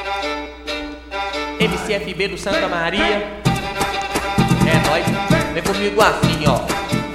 MCFB do Santa Maria. É nóis, vem comigo assim, ó.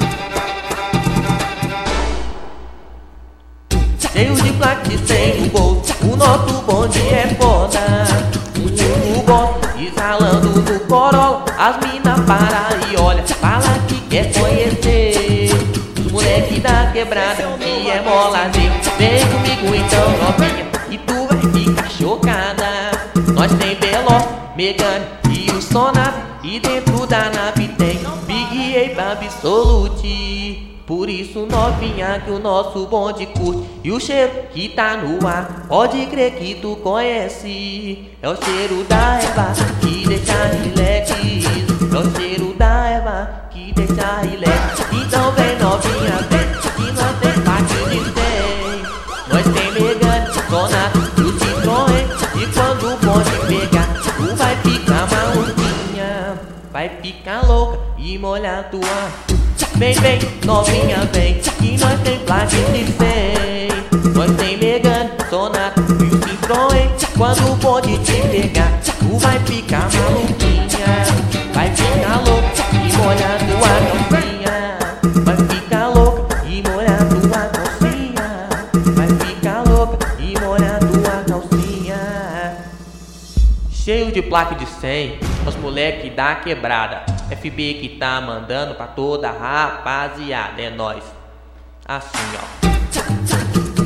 Cheio de plaque sem o bolso, o nosso bonde é foda. O gosto, exalando no Corolla, as mina para e olha, fala que quer conhecer os moleque da quebrada, que é molazinho. Vem comigo então, novinha, e tu vai ficar chocada. Nós tem Veloz, Megane e o Sonata, e dentro da nave tem Big Ape Absolute. Por isso, novinha, que o nosso bonde curte. E o cheiro que tá no ar, pode crer que tu conhece. É o cheiro da erva que deixa relax. É o cheiro da erva que deixa relax. Então vem novinha, vem, que nós tem parte de 100. Nós tem Megane, Sonata e o Citroën. E quando o bonde pegar, tu vai ficar maluquinha, vai ficar louca e molhar tua. Vem, vem, novinha, vem, que nós tem plaque de 100. Nós tem Megane, Sonata e o Citroën. Quando o bonde te pegar, tu vai ficar maluquinha, vai ficar louca e molhar tua calcinha. Vai ficar louca e molhar tua calcinha. Vai ficar louca e molhar tua calcinha. Cheio de plaque de 100, os moleque da quebrada. FB que tá mandando pra toda a rapaziada, é nóis. Assim, ó.